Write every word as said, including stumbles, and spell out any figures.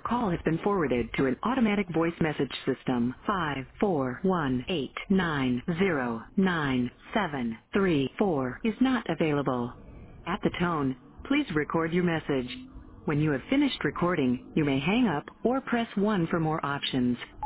call has been forwarded to an automatic voice message system. Five four one eight nine zero nine seven three four is not available. At the tone, please record your message. When you have finished recording, you may hang up or press one for more options.